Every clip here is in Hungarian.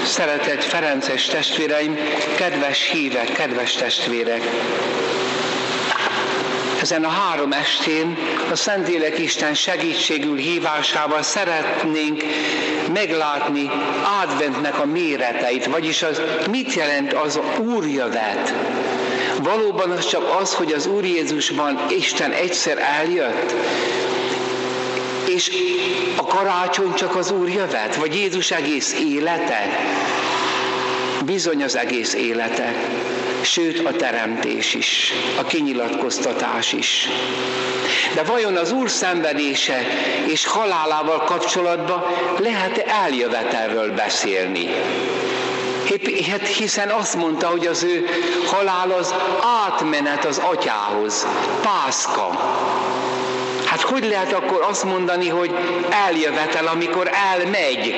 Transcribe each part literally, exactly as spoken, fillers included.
Szeretett ferences testvéreim, kedves hívek, kedves testvérek! Ezen a három estén a Szentlélek Isten segítségül hívásával szeretnénk meglátni adventnek a méreteit, vagyis az mit jelent az úrjövet. Valóban az csak az, hogy az Úr Jézusban Isten egyszer eljött, és a karácsony csak az úrjövet, vagy Jézus egész élete? Bizony az egész élete, sőt a teremtés is, a kinyilatkoztatás is. De vajon az Úr szenvedése és halálával kapcsolatban lehet-e eljövetelről beszélni? Hát hiszen azt mondta, hogy az ő halál az átmenet az atyához, Pászka. Hát hogy lehet akkor azt mondani, hogy eljövetel, amikor elmegy?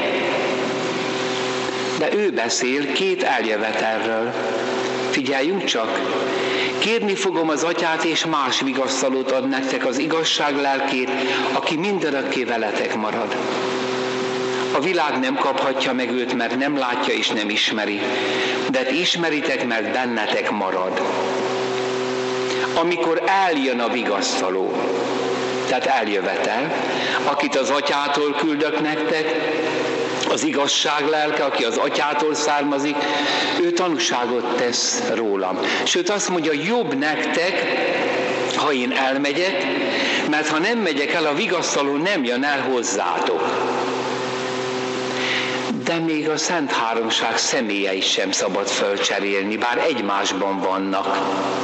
De ő beszél két eljövetelről. Figyeljünk csak! Kérni fogom az atyát, és más vigasztalót ad nektek, az igazság lelkét, aki mindörökké veletek marad. A világ nem kaphatja meg őt, mert nem látja és nem ismeri, de ti ismeritek, mert bennetek marad. Amikor eljön a vigasztaló, tehát eljövetel, akit az atyától küldök nektek, az igazság lelke, aki az atyától származik, ő tanúságot tesz rólam. Sőt azt mondja, jobb nektek, ha én elmegyek, mert ha nem megyek el, a vigasztaló nem jön el hozzátok. De még a Szent Háromság személyeit sem szabad fölcserélni, bár egymásban vannak.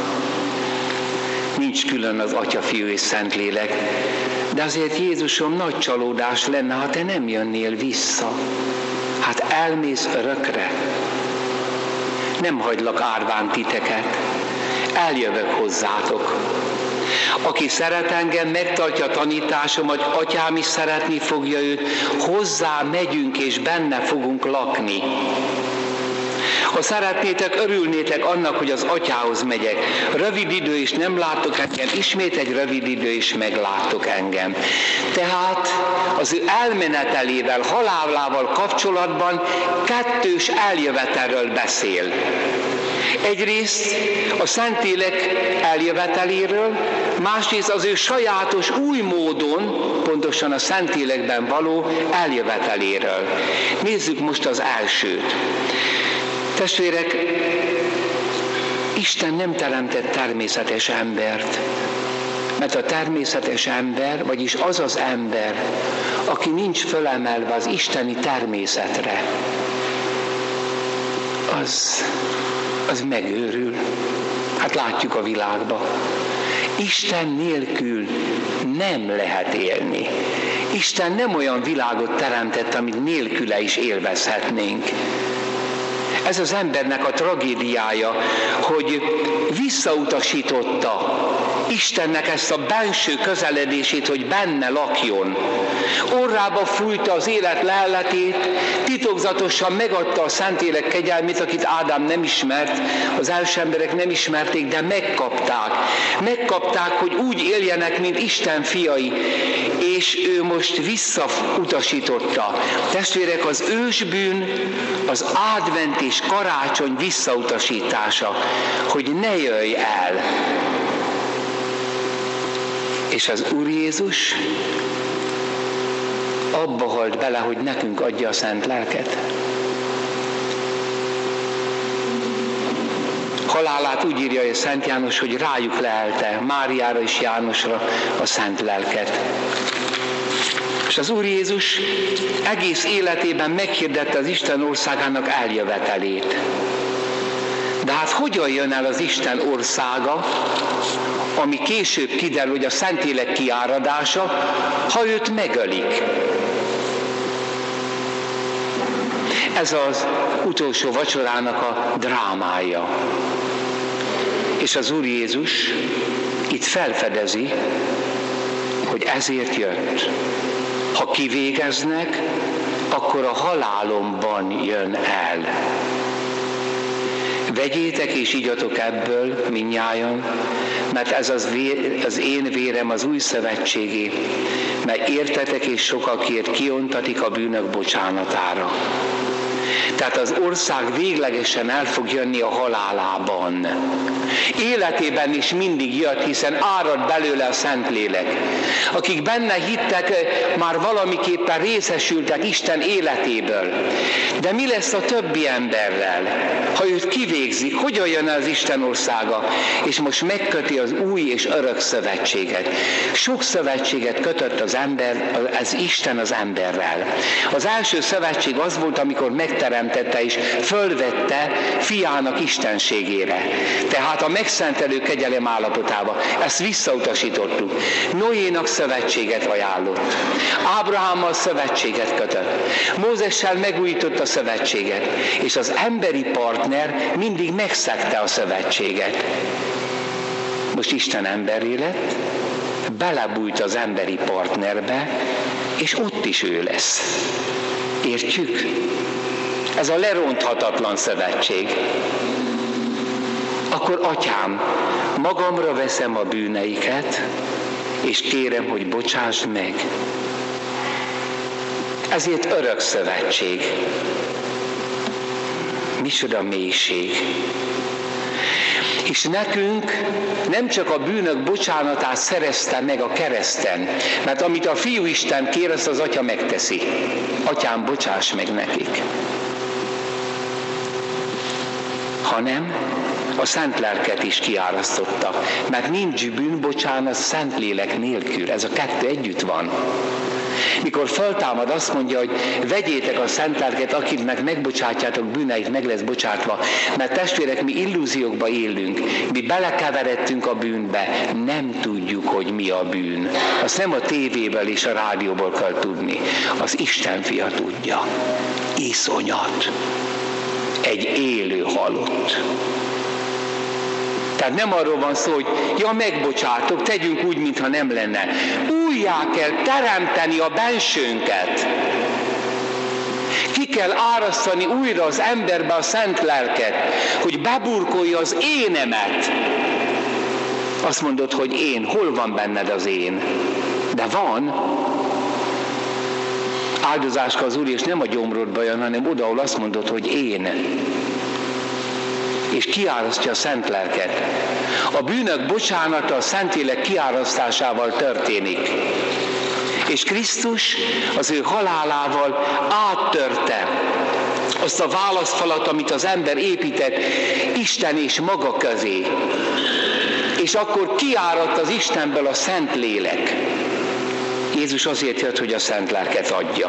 Nincs külön az Atya, Fiú és Szentlélek, de azért Jézusom, nagy csalódás lenne, ha te nem jönnél vissza. Hát elmész örökre. Nem hagylak árván titeket, eljövök hozzátok. Aki szeret engem, megtartja a tanításomat, atyám is szeretni fogja őt, hozzá megyünk és benne fogunk lakni. Ha szeretnétek, örülnétek annak, hogy az atyához megyek. Rövid idő is nem láttok engem, ismét egy rövid idő is megláttok engem. Tehát az ő elmenetelével, halálával kapcsolatban kettős eljövetelről beszél. Egyrészt a Szentlélek eljöveteléről, másrészt az ő sajátos új módon, pontosan a Szentlélekben való eljöveteléről. Nézzük most az elsőt. Testvérek, Isten nem teremtett természetes embert, mert a természetes ember, vagyis az az ember, aki nincs fölemelve az isteni természetre, az, az megőrül. Hát látjuk a világban. Isten nélkül nem lehet élni. Isten nem olyan világot teremtett, amit nélküle is élvezhetnénk. Ez az embernek a tragédiája, hogy visszautasította Istennek ezt a benső közeledését, hogy benne lakjon. Orrába fújta az élet lelletét, titokzatosan megadta a Szentlélek kegyelmét, akit Ádám nem ismert, az első emberek nem ismerték, de megkapták. Megkapták, hogy úgy éljenek, mint Isten fiai, és ő most visszautasította. Testvérek, az ősbűn, az advent és karácsony visszautasítása, hogy ne jöjj el. És az Úr Jézus abba halt bele, hogy nekünk adja a szent lelket. Halálát úgy írja a Szent János, hogy rájuk leelte, Máriára és Jánosra a szent lelket. És az Úr Jézus egész életében meghirdette az Isten országának eljövetelét. De hát hogyan jön el az Isten országa, ami később kiderül, hogy a Szentlélek kiáradása, ha őt megölik? Ez az utolsó vacsorának a drámája. És az Úr Jézus itt felfedezi, hogy ezért jött. Ha kivégeznek, akkor a halálomban jön el. Vegyétek és igyatok ebből mindnyájan, mert ez az, vér, az én vérem az új szövetségé, mert értetek és sokakért kiontatik a bűnök bocsánatára. Tehát az ország véglegesen el fog jönni a halálában. Életében is mindig jött, hiszen árad belőle a Szentlélek. Akik benne hittek, már valamiképpen részesültek Isten életéből. De mi lesz a többi emberrel? Ha őt kivégzik, hogyan jön el az Isten országa? És most megköti az új és örök szövetséget. Sok szövetséget kötött az ember, az Isten az emberrel. Az első szövetség az volt, amikor megteremtette és fölvette fiának istenségére. Tehát a megszentelő kegyelem állapotába. Ezt visszautasítottuk. Noénak szövetséget ajánlott. Ábrahámmal szövetséget kötött. Mózessel megújította a szövetséget. És az emberi partner mindig megszegte a szövetséget. Most Isten emberé lett, belebújt az emberi partnerbe, és ott is ő lesz. Értjük? Ez a leronthatatlan szövetség. Akkor atyám, magamra veszem a bűneiket, és kérem, hogy bocsásd meg. Ezért örök szövetség. Micsoda mélység. És nekünk nem csak a bűnök bocsánatát szerezte meg a kereszten, mert amit a Fiú Isten kér, azt az Atya megteszi. Atyám, bocsáss meg nekik. Hanem a Szent Lelket is kiárasztotta, mert nincs bűnbocsánat Szentlélek nélkül. Ez a kettő együtt van. Mikor föltámad, azt mondja, hogy vegyétek a Szent Lelket, akiknek megbocsátjátok bűneit, meg lesz bocsátva. Mert testvérek, mi illúziókba élünk, mi belekeveredtünk a bűnbe, nem tudjuk, hogy mi a bűn. Azt nem a tévéből és a rádióból kell tudni, az Isten fia tudja. Iszonyat. Egy élő halott. Tehát nem arról van szó, hogy ja, megbocsátok, tegyünk úgy, mintha nem lenne. Újjá kell teremteni a bensőnket. Ki kell árasztani újra az emberbe a Szent Lelket, hogy beburkolja az énemet. Azt mondod, hogy én, hol van benned az én? De van. Áldozáska az Úr, és nem a gyomrodba jön, hanem oda, ahol azt mondod, hogy én. És kiárasztja a Szent Lelket. A bűnök bocsánata a Szentlélek kiárasztásával történik. És Krisztus az ő halálával áttörte azt a válaszfalat, amit az ember épített Isten és maga közé. És akkor kiáradt az Istenből a Szentlélek. Jézus azért jött, hogy a Szent Lelket adja.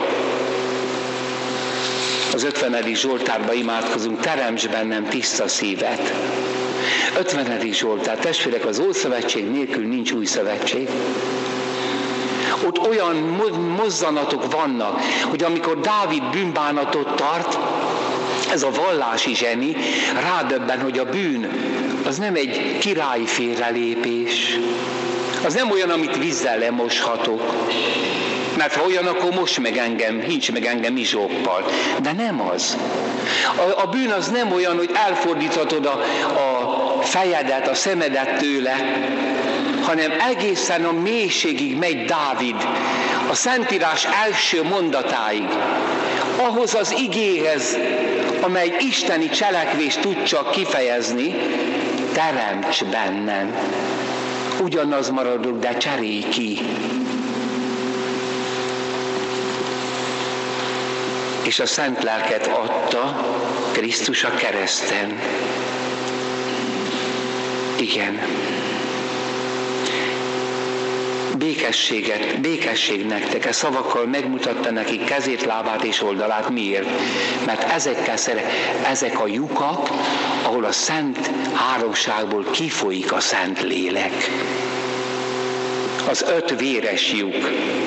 Az ötvenedik Zsoltárban imádkozunk, teremts bennem tiszta szívet. ötvenedik Zsoltár, testvérek, az Ószövetség nélkül nincs új szövetség. Ott olyan mozzanatok vannak, hogy amikor Dávid bűnbánatot tart, ez a vallási zseni rádöbben, hogy a bűn az nem egy királyi félrelépés, az nem olyan, amit vízzel lemoshatok. Mert ha olyan, akkor most meg engem, hincs meg engem izsóppal. De nem az. A, a bűn az nem olyan, hogy elfordíthatod a, a fejedet, a szemedet tőle, hanem egészen a mélységig megy Dávid, a Szentírás első mondatáig, ahhoz az igéhez, amely isteni cselekvést tud csak kifejezni, teremts bennem. Ugyanaz maradok, de cserélj ki. És a Szent Lelket adta Krisztus a kereszten. Igen. Békességet, békesség nektek, e szavakkal megmutatta nekik kezét, lábát és oldalát. Miért? Mert ezekkel szere, ezek a lyukak, ahol a Szent Háromságból kifolyik a Szent Lélek. Az öt véres lyuk.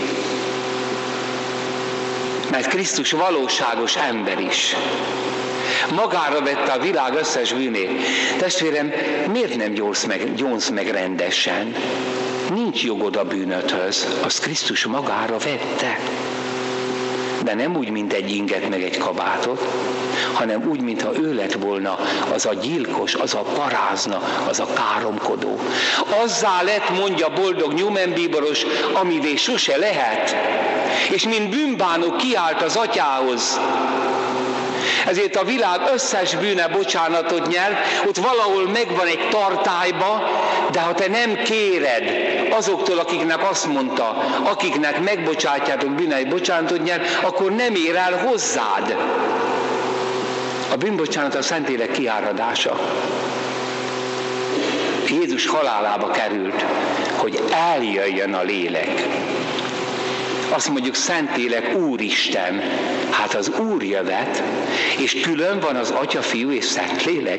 Mert Krisztus valóságos ember is. Magára vette a világ összes bűnét. Testvérem, miért nem gyónsz meg, gyónsz meg rendesen? Nincs jogod a bűnöthöz, azt Krisztus magára vette. De nem úgy, mint egy inget meg egy kabátot, hanem úgy, mintha ő lett volna az a gyilkos, az a parázna, az a káromkodó. Azzá lett, mondja boldog Newman bíboros, amivé sose lehet. És mint bűnbánó kiállt az atyához. Ezért a világ összes bűne bocsánatot nyer, ott valahol megvan egy tartályba, de ha te nem kéred azoktól, akiknek azt mondta, akiknek megbocsátjátok bűnei bocsánatot nyer, akkor nem ér el hozzád. A bűnbocsánat a Szentlélek kiáradása. Jézus halálába került, hogy eljöjjön a lélek. Azt mondjuk Szentlélek Úristen, hát az Úr jövet, és külön van az Atya, Fiú és Szentlélek.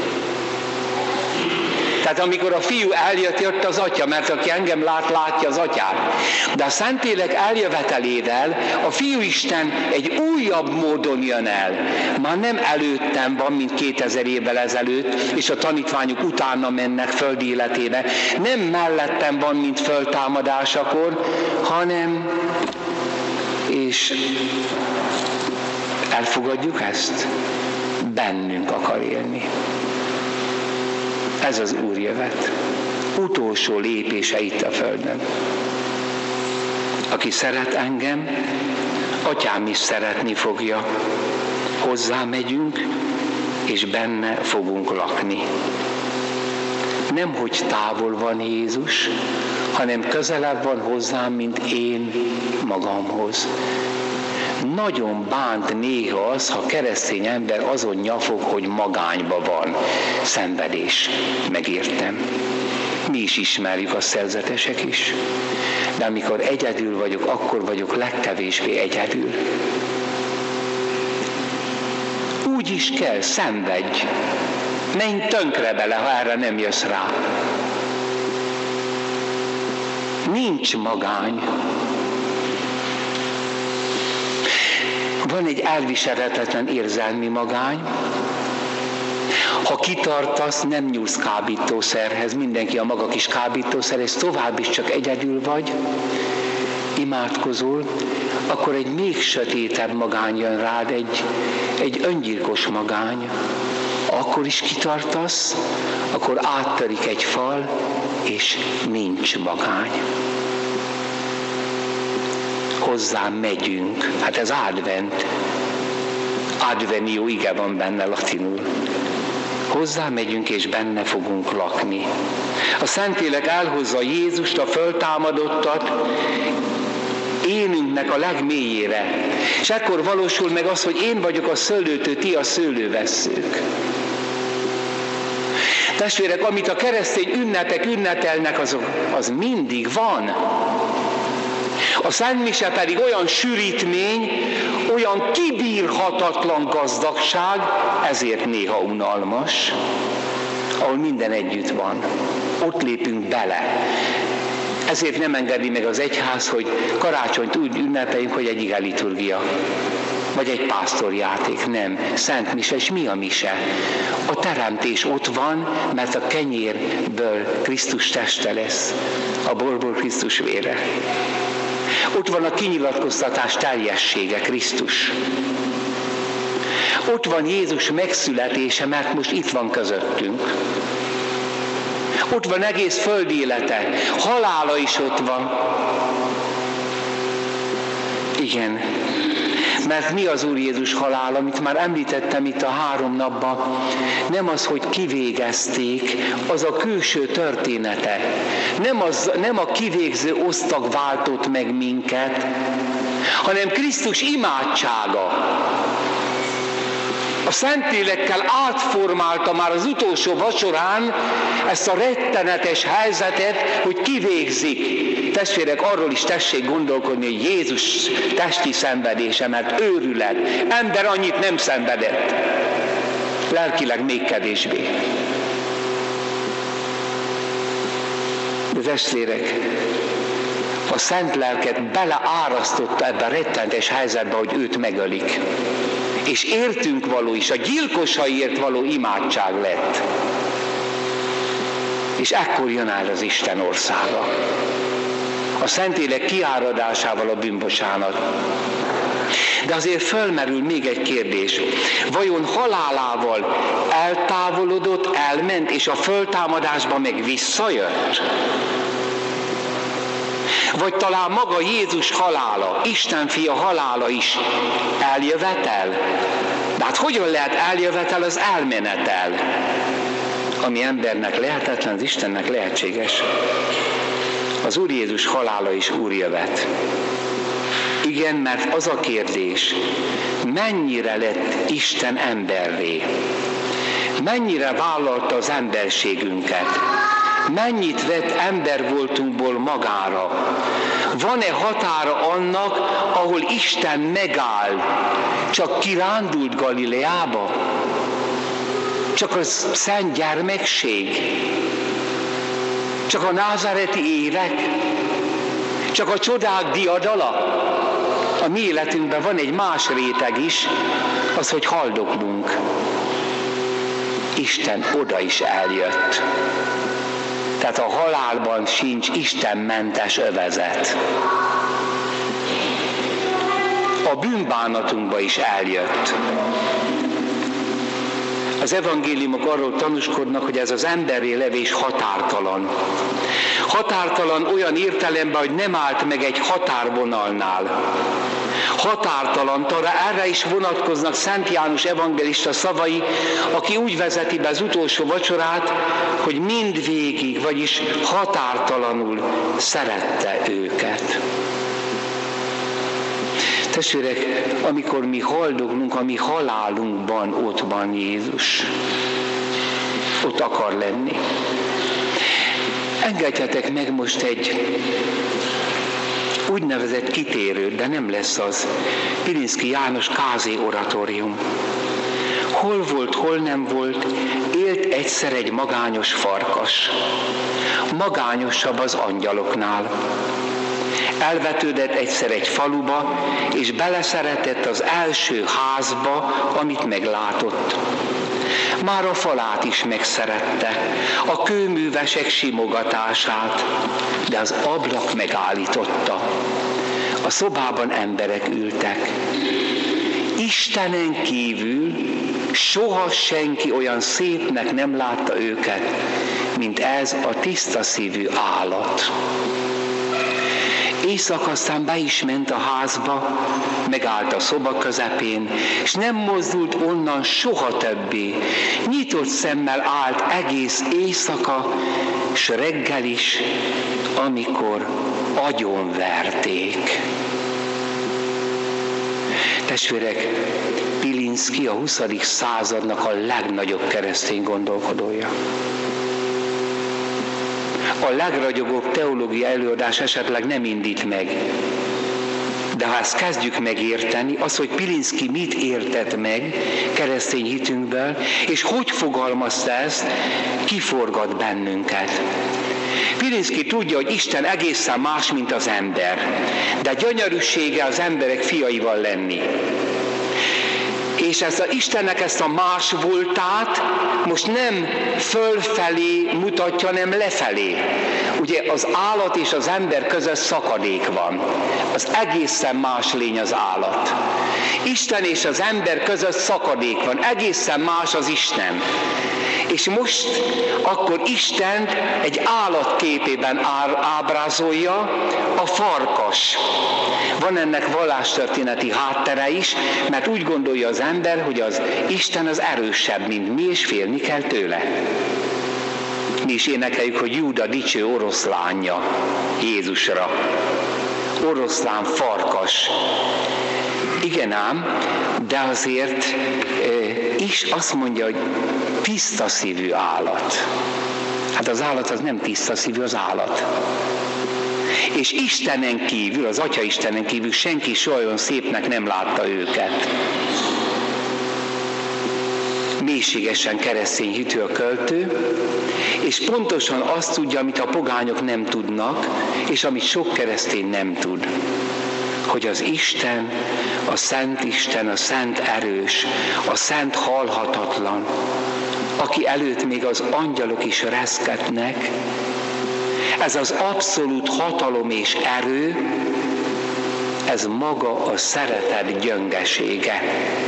Tehát amikor a Fiú eljött, jött az Atya, mert aki engem lát, látja az Atyát. De a Szentlélek eljövetelével a Fiúisten egy újabb módon jön el. Már nem előttem van, mint kétezer évvel ezelőtt, és a tanítványok utána mennek földi életébe. Nem mellettem van, mint föltámadásakor, hanem, és elfogadjuk ezt, bennünk akar élni. Ez az Úr jövet. Utolsó lépése itt a földön. Aki szeret engem, Atyám is szeretni fogja. Hozzá megyünk, és benne fogunk lakni. Nem, hogy távol van Jézus, hanem közelebb van hozzám, mint én magamhoz. Nagyon bánt néha az, ha keresztény ember azon nyafog, hogy magányba van. Szenvedés. Megértem. Mi is ismerjük, a szerzetesek is. De amikor egyedül vagyok, akkor vagyok legkevésbé egyedül. Úgy is kell, szenvedj. Menj tönkre bele, ha erre nem jössz rá. Nincs magány. Van egy elviselhetetlen érzelmi magány. Ha kitartasz, nem nyúlsz kábítószerhez, mindenki a maga kis kábítószerhez, tovább is csak egyedül vagy, imádkozol, akkor egy még sötétebb magány jön rád, egy, egy öngyilkos magány. Akkor is kitartasz, akkor áttörik egy fal, és nincs magány. Hozzám megyünk. Hát ez advent. Advenio ige van benne latinul. Hozzá megyünk, és benne fogunk lakni. A Szentlélek elhozza Jézust, a föltámadottat, énünknek a legmélyére. És ekkor valósul meg az, hogy én vagyok a szőlőtő, ti a szőlővesszők. Testvérek, amit a keresztény ünnepek ünnepelnek, azok, az mindig van. A Szent Mise pedig olyan sűrítmény, olyan kibírhatatlan gazdagság, ezért néha unalmas, ahol minden együtt van. Ott lépünk bele. Ezért nem engedi meg az egyház, hogy karácsonyt úgy ünnepeljünk, hogy egy ige liturgia, vagy egy pásztorjáték. Nem. Szent Mise, és mi a mise? A teremtés ott van, mert a kenyérből Krisztus teste lesz, a borból Krisztus vére. Ott van a kinyilatkoztatás teljessége, Krisztus. Ott van Jézus megszületése, mert most itt van közöttünk. Ott van egész föld élete, halála is ott van. Igen, mert mi az Úr Jézus halála, amit már említettem itt a három napban, nem az, hogy kivégezték, az a külső története. Nem, az, nem a kivégző osztag váltott meg minket, hanem Krisztus imádsága. A Szentlélekkel átformálta már az utolsó vacsorán ezt a rettenetes helyzetet, hogy kivégzik. Testvérek, arról is tessék gondolkodni, hogy Jézus testi szenvedése, mert őrület. Ember annyit nem szenvedett. Lelkileg még kevésbé. De testvérek, a Szent Lelket beleárasztotta ebbe a rettenetes helyzetbe, hogy őt megölik. És értünk való is, a gyilkosaiért való imádság lett. És ekkor jön el az Isten országa. A Szentlélek kiáradásával a bűnbocsánat. De azért fölmerül még egy kérdés. Vajon halálával eltávolodott, elment, és a föltámadásban meg visszajött? Vagy talán maga Jézus halála, Isten fia halála is eljövetel? De hát hogyan lehet eljövetel az elmenetel? Ami embernek lehetetlen, az Istennek lehetséges. Az Úr Jézus halála is úrjövet. Igen, mert az a kérdés, mennyire lett Isten emberré? Mennyire vállalta az emberségünket? Mennyit vett ember voltunkból magára? Van-e határa annak, ahol Isten megáll? Csak kirándult Galileába? Csak a szent gyermekség? Csak a názáreti évek? Csak a csodák diadala? A mi életünkben van egy más réteg is, az, hogy haldoklunk. Isten oda is eljött. Tehát a halálban sincs istenmentes övezet. A bűnbánatunkba is eljött. Az evangéliumok arról tanúskodnak, hogy ez az emberré levés határtalan. Határtalan olyan értelemben, hogy nem állt meg egy határvonalnál. Határtalan, arra erre is vonatkoznak Szent János evangélista szavai, aki úgy vezeti be az utolsó vacsorát, hogy mindvégig, vagyis határtalanul szerette őket. Testvérek, amikor mi haldoglunk, a mi halálunkban ott van Jézus. Ott akar lenni. Engedjetek meg most egy úgynevezett kitérőt, de nem lesz az. Pilinszky János Kázé oratórium. Hol volt, hol nem volt, élt egyszer egy magányos farkas. Magányosabb az angyaloknál. Elvetődött egyszer egy faluba, és beleszeretett az első házba, amit meglátott. Már a falát is megszerette, a kőművesek simogatását, de az ablak megállította. A szobában emberek ültek. Istenen kívül soha senki olyan szépnek nem látta őket, mint ez a tiszta szívű állat. Éjszaka aztán be is ment a házba, megállt a szoba közepén, és nem mozdult onnan soha többé. Nyitott szemmel állt egész éjszaka, s reggel is, amikor agyonverték. Testvérek, Pilinszky a huszadik századnak a legnagyobb keresztény gondolkodója. A legragyogóbb teológiai előadás esetleg nem indít meg. De ha ezt kezdjük megérteni, az, hogy Pilinszky mit értett meg keresztény hitünkből, és hogy fogalmazta ezt, kiforgat bennünket. Pilinszky tudja, hogy Isten egészen más, mint az ember, de gyönyörűsége az emberek fiaival lenni. És ezt a Istennek ezt a más voltát most nem fölfelé mutatja, hanem lefelé. Ugye az állat és az ember között szakadék van. Az egészen más lény az állat. Isten és az ember között szakadék van. Egészen más az Isten. És most akkor Istent egy állat képében ábrázolja, a farkas. Van ennek vallástörténeti háttere is, mert úgy gondolja az ember, hogy az Isten az erősebb, mint mi, és félni kell tőle. Mi is énekeljük, hogy Júda dicső oroszlánja Jézusra. Oroszlán, farkas. Igen ám, de azért e, is azt mondja, hogy tiszta szívű állat. Hát az állat az nem tiszta szívű, az állat. És Istenen kívül, az Atya Istenen kívül senki soha olyan szépnek nem látta őket. Mélységesen keresztény hitű a költő, és pontosan azt tudja, amit a pogányok nem tudnak, és amit sok keresztény nem tud. Hogy az Isten, a Szent Isten, a Szent Erős, a Szent Halhatatlan, aki előtt még az angyalok is reszketnek, ez az abszolút hatalom és erő, ez maga a szeretet gyöngesége.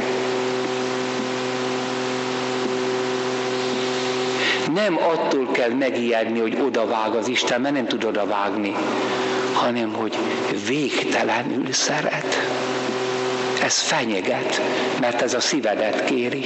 Nem attól kell megijedni, hogy odavág az Isten, mert nem tud odavágni, hanem hogy végtelenül szeret. ez fenyeget, mert ez a szívedet kéri.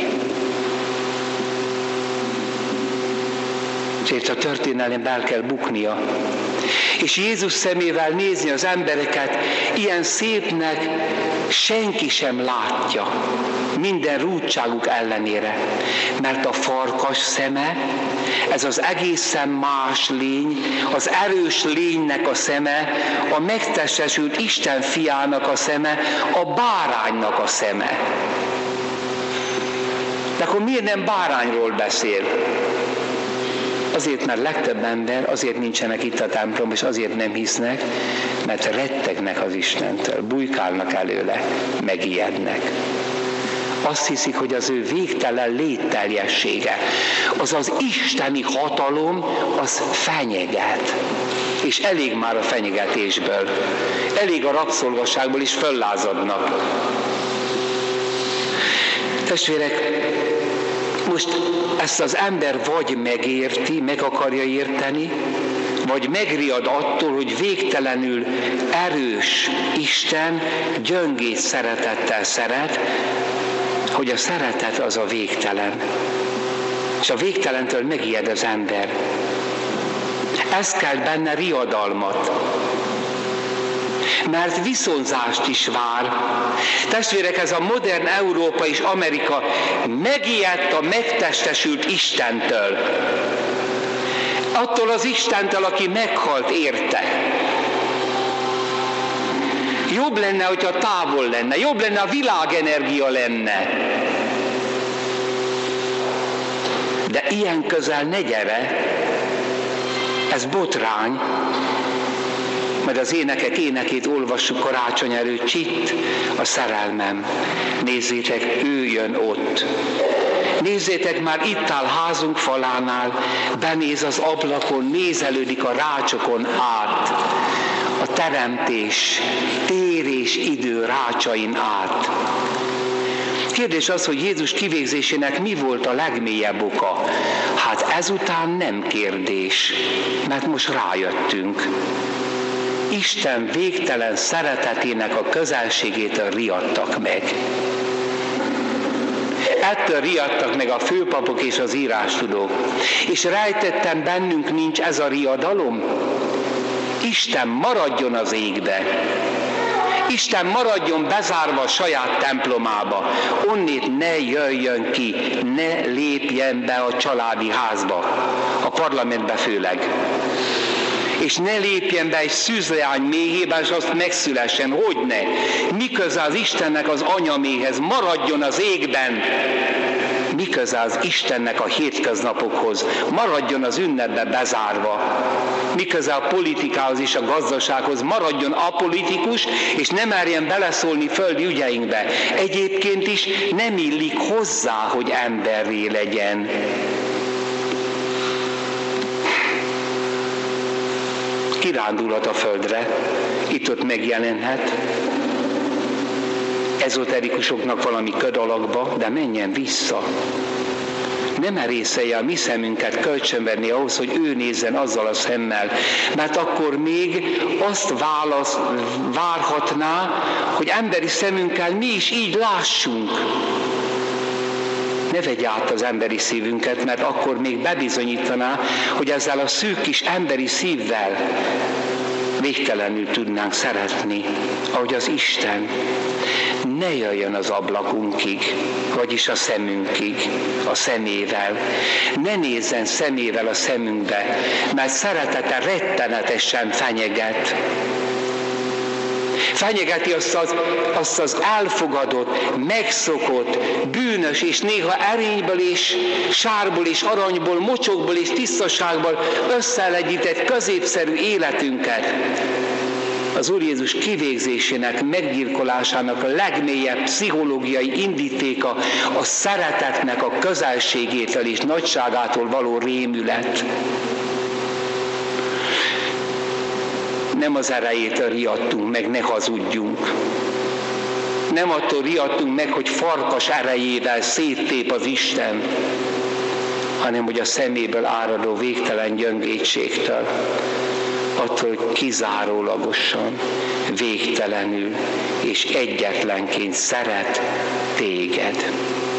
Ezért a történelemben el kell buknia. És Jézus szemével nézni az embereket, ilyen szépnek senki sem látja, minden rúdságuk ellenére. Mert a farkas szeme, ez az egészen más lény, az erős lénynek a szeme, a megtestesült Isten fiának a szeme, a báránynak a szeme. De akkor miért nem bárányról beszél? Azért, mert legtöbb ember, azért nincsenek itt a templom, és azért nem hisznek, mert rettegnek az Istentől, bujkálnak előle, megijednek. Azt hiszik, hogy az ő végtelen létteljessége, az az isteni hatalom, az fenyeget. És elég már a fenyegetésből, elég a rabszolgasságból is föllázadnak. Testvérek, most ezt az ember vagy megérti, meg akarja érteni, vagy megriad attól, hogy végtelenül erős Isten gyöngét szeretettel szeret, hogy a szeretet az a végtelen. És a végtelentől megijed az ember. Ez kell benne riadalmat. Mert viszonzást is vár. Testvérek, ez a modern Európa és Amerika megijedt a megtestesült Istentől. Attól az Istentől, aki meghalt érte. Jobb lenne, hogyha távol lenne, jobb lenne, a világenergia lenne. De ilyen közel ne gyere, ez botrány. Majd az énekek énekét olvassuk karácsony előtt, csitt a szerelmem. Nézzétek, ő jön ott. Nézzétek, már itt áll házunk falánál, benéz az ablakon, nézelődik a rácsokon át. A teremtés, tér és idő rácsain át. Kérdés az, hogy Jézus kivégzésének mi volt a legmélyebb oka? Hát ezután nem kérdés, mert most rájöttünk. Isten végtelen szeretetének a közelségétől riadtak meg. Ettől riadtak meg a főpapok és az írástudók. És rejtettem, bennünk nincs ez a riadalom? Isten maradjon az égbe. Isten maradjon bezárva a saját templomába. Onnét ne jöjjön ki, ne lépjen be a családi házba, a parlamentbe főleg. És ne lépjen be egy szűzleány méhébe, és azt megszülessen. Hogyne? Mi köze az Istennek az anyaméhez? Maradjon az égben. Mi köze az Istennek a hétköznapokhoz? Maradjon az ünnepbe bezárva. Mi köze a politikához és a gazdasághoz? Maradjon apolitikus, és ne merjen beleszólni földi ügyeinkbe. Egyébként is nem illik hozzá, hogy emberré legyen. Kirándulhat a földre, itt-ott megjelenhet, ezoterikusoknak valami köd alakba, de menjen vissza. Nem merészelje a mi szemünket kölcsönverni ahhoz, hogy ő nézzen azzal a szemmel, mert akkor még azt válasz, várhatná, hogy emberi szemünkkel mi is így lássunk. Ne vegye át az emberi szívünket, mert akkor még bebizonyítaná, hogy ezzel a szűk kis emberi szívvel végtelenül tudnánk szeretni, ahogy az Isten. Ne jöjjön az ablakunkig, vagyis a szemünkig, a szemével. Ne nézzen szemével a szemünkbe, mert szeretete rettenetesen fenyeget. Fenyegeti azt az, azt az elfogadott, megszokott, bűnös és néha erényből és sárból és aranyból, mocsokból és tisztaságból összeegyített középszerű életünket. Az Úr Jézus kivégzésének, meggyilkolásának a legmélyebb pszichológiai indítéka a szeretetnek a közelségétől és nagyságától való rémület. Nem az erejétől riadtunk meg, ne hazudjunk. Nem attól riadtunk meg, hogy farkas erejével széttép az Isten, hanem hogy a szeméből áradó végtelen gyöngétségtől. attól, hogy kizárólagosan, végtelenül és egyetlenként szeret téged.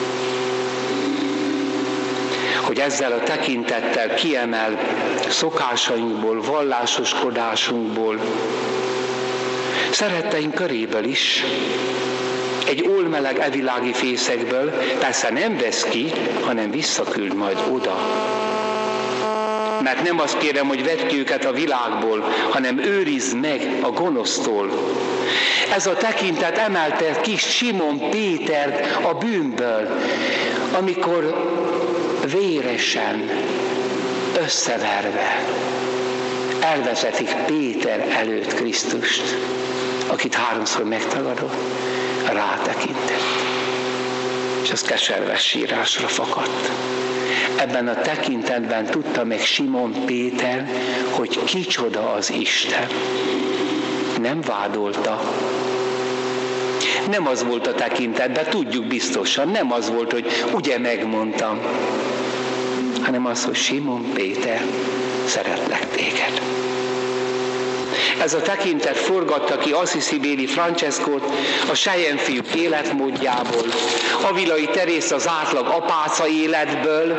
Hogy ezzel a tekintettel kiemel szokásainkból, vallásoskodásunkból, szeretteink köréből is, egy ólmeleg evilági fészekből persze nem vesz ki, hanem visszaküld majd oda. Mert nem azt kérem, hogy vedd ki őket a világból, hanem őrizd meg a gonosztól. Ez a tekintet emelte ki Simon Pétert a bűnből, amikor véresen, összeverve elvezetik Péter előtt Krisztust, akit háromszor megtagadott, rátekintett, és az keserves sírásra fakadt. Ebben a tekintetben tudta meg Simon Péter, hogy kicsoda az Isten. Nem vádolta. Nem az volt a tekintetben, tudjuk biztosan, nem az volt, hogy ugye megmondtam, hanem az, hogy Simon Péter, szeretlek téged. Ez a tekintet forgatta ki Assisi-béli Franceskót a Sejenfiúk életmódjából, Avilai Terész az átlag apáca életből.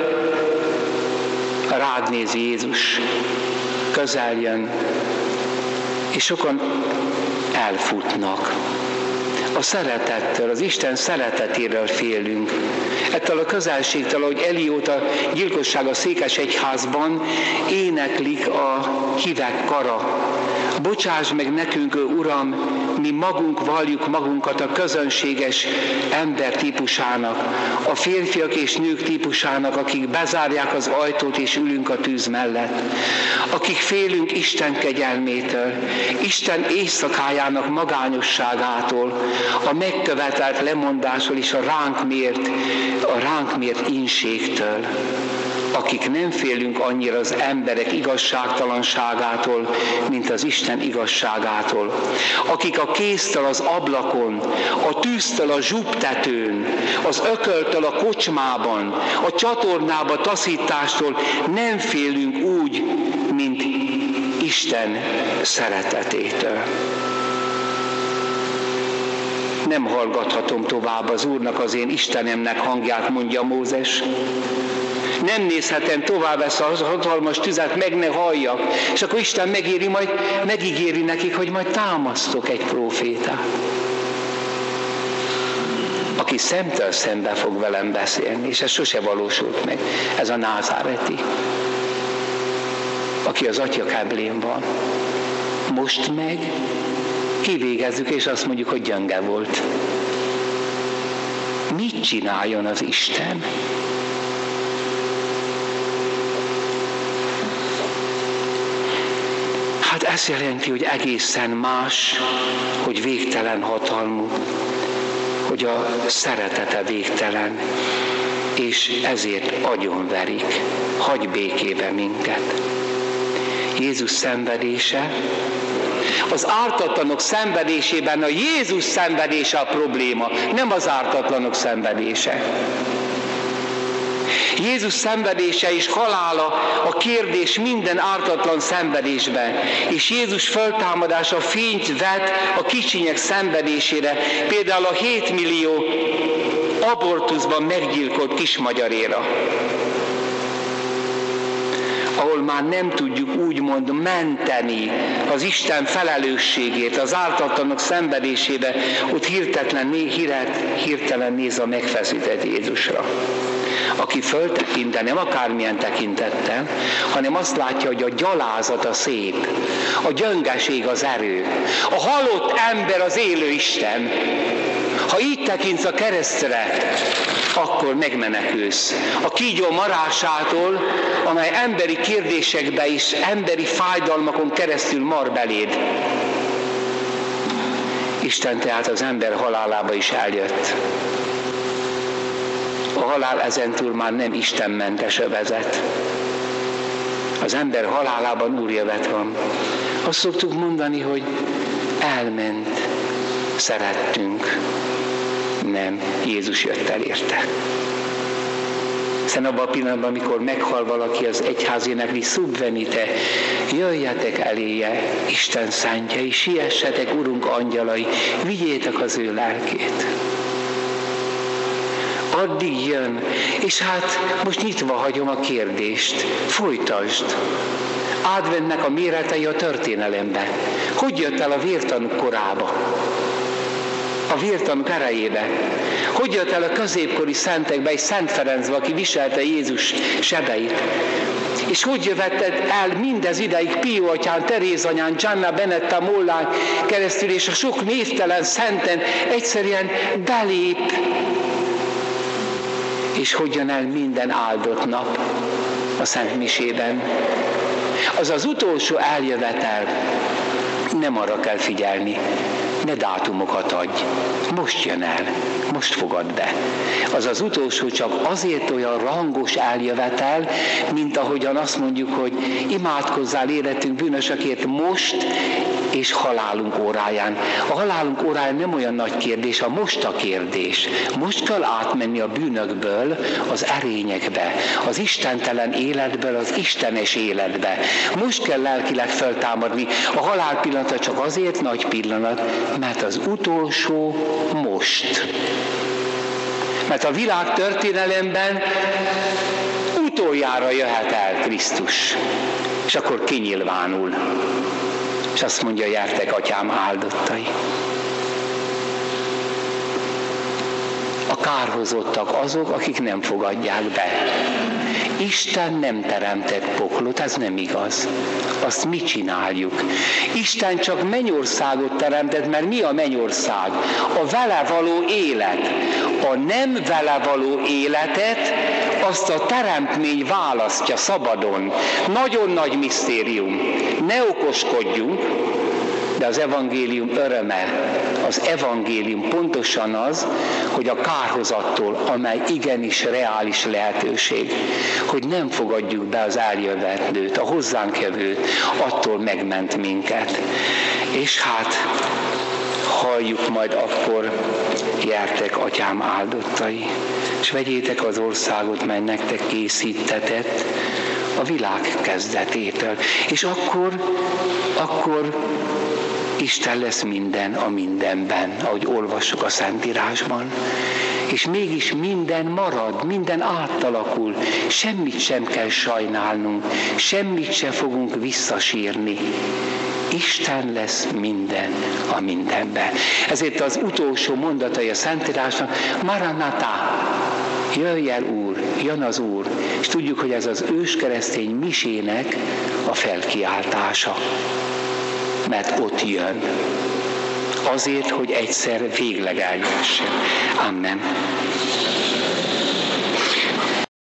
Rád néz Jézus, közel jön, és sokan elfutnak. A szeretettől, az Isten szeretetéről félünk. Ettől a közelségtől, ahogy Eliót a gyilkosság a Székesegyházban éneklik a hívek kara. Bocsáss meg nekünk, Uram, mi magunk valljuk magunkat a közönséges ember típusának, a férfiak és nők típusának, akik bezárják az ajtót és ülünk a tűz mellett, akik félünk Isten kegyelmétől, Isten éjszakájának magányosságától, a megkövetelt lemondásról és a ránk mért, a ránk mért ínségtől, akik nem félünk annyira az emberek igazságtalanságától, mint az Isten igazságától, akik a kéztől az ablakon, a tűztől a zsubtetőn, az ököltől a kocsmában, a csatornába taszítástól nem félünk úgy, mint Isten szeretetétől. Nem hallgathatom tovább az Úrnak, az én Istenemnek hangját, mondja Mózes. Nem nézhetem tovább ezt a hatalmas tüzet, meg ne halljak. És akkor Isten megéri, majd, megígéri nekik, hogy majd támasztok egy prófétát, aki szemtől szembe fog velem beszélni, és ez sose valósult meg. Ez a názáreti, aki az Atya keblén van. Most meg kivégezzük, és azt mondjuk, hogy gyönge volt. Mit csináljon az Isten? Hát ez jelenti, hogy egészen más, hogy végtelen hatalmú, hogy a szeretete végtelen, és ezért agyonverik, hagy békébe minket. Jézus szenvedése, az ártatlanok szenvedésében a Jézus szenvedése a probléma, nem az ártatlanok szenvedése. Jézus szenvedése és halála a kérdés minden ártatlan szenvedésben, és Jézus föltámadása fényt vet a kicsinyek szenvedésére, például a hétmillió abortuszban meggyilkolt kismagyaréra, ahol már nem tudjuk úgymond menteni az Isten felelősségét, az ártatlanok szenvedésébe, ott hirtelen, hirtelen néz a megfeszített Jézusra, aki föltekint, de nem akármilyen tekintettel, hanem azt látja, hogy a gyalázat a szép, a gyöngeség az erő, a halott ember az élő Isten. Ha így tekintsz a keresztre, akkor megmenekülsz a kígyó marásától, amely emberi kérdésekbe és emberi fájdalmakon keresztül mar beléd. Isten tehát az ember halálába is eljött. A halál ezentúl már nem istenmentes övezet. Az ember halálában úrjövet van. Azt szoktuk mondani, hogy elment, szerettünk. Nem, Jézus jött el érte. Hiszen abban a pillanatban, amikor meghal valaki, az egyház énekli subvenite, jöjjetek eléje, Isten szentjei, siessetek, Urunk angyalai, vigyétek az ő lelkét. Addig jön, és hát most nyitva hagyom a kérdést, folytasd. Adventnek a méretei a történelembe. Hogy jött el a vértanúk korába? A vértanúk erejébe. Hogy jött el a középkori szentekbe, egy Szent Ferencbe, aki viselte Jézus sebeit? És hogy jövetted el mindez ideig Pio atyán, Teréz anyán, Gianna Benetta Mollán keresztül, és a sok névtelen szenten egyszerűen belép. És hogy jön el minden áldott nap a Szent Misében? Az az utolsó eljövetel, nem arra kell figyelni, ne dátumokat adj. Most jön el, most fogad be. Az az utolsó csak azért olyan rangos eljövetel, mint ahogyan azt mondjuk, hogy imádkozzál életünk bűnösökért most és halálunk óráján. A halálunk óráján nem olyan nagy kérdés, a most a kérdés. Most kell átmenni a bűnökből az erényekbe, az istentelen életből az istenes életbe. Most kell lelkileg feltámadni. A halál pillanata csak azért nagy pillanat, mert az utolsó most. Mert a világ történelemben utoljára jöhet el Krisztus, és akkor kinyilvánul. És azt mondja, gyertek, atyám áldottai. A kárhozottak azok, akik nem fogadják be. Isten nem teremtett poklot, ez nem igaz. Azt mi csináljuk? Isten csak mennyországot teremtett, mert mi a mennyország? A vele való élet. A nem vele való életet azt a teremtmény választja szabadon. Nagyon nagy misztérium. Ne okoskodjunk, de az evangélium öröme, az evangélium pontosan az, hogy a kárhozattól, amely igenis reális lehetőség, hogy nem fogadjuk be az eljövetőt, a hozzánk jövőt, attól megment minket. És hát halljuk majd akkor, gyertek, atyám áldottai, és vegyétek az országot, mely nektek készítetett a világ kezdetétől. És akkor, akkor Isten lesz minden a mindenben, ahogy olvassuk a Szentírásban. És mégis minden marad, minden átalakul, semmit sem kell sajnálnunk, semmit sem fogunk visszasírni. Isten lesz minden a mindenben. Ezért az utolsó mondatai a Szentírásnak, Maranatha, jöjj el Úr, jön az Úr. És tudjuk, hogy ez az őskeresztény misének a felkiáltása. Mert ott jön. Azért, hogy egyszer végleg eljöhessen. Amen.